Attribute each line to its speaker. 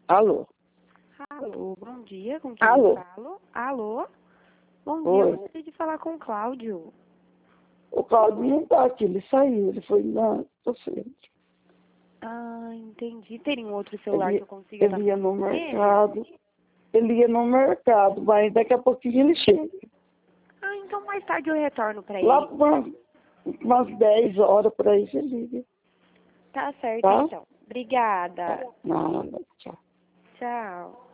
Speaker 1: Alô?
Speaker 2: Alô, bom dia, com quem
Speaker 1: Alô?
Speaker 2: eu falo? Alô? Bom dia,
Speaker 1: Oi.
Speaker 2: eu gostaria de falar com o Cláudio.
Speaker 1: O Claudio não tá aqui, ele saiu, ele foi na frente.
Speaker 2: Ah, entendi. Teria um outro celular que eu consiga
Speaker 1: Ele ia no
Speaker 2: com ele?
Speaker 1: mercado. Ele ia no mercado, mas daqui a pouquinho ele chega.
Speaker 2: Ah, então mais tarde eu retorno pra
Speaker 1: Lá
Speaker 2: ele.
Speaker 1: por umas 10 horas por aí você liga.
Speaker 2: Tá certo,
Speaker 1: Tá?
Speaker 2: então. Obrigada.
Speaker 1: Nada, tchau.
Speaker 2: Tchau.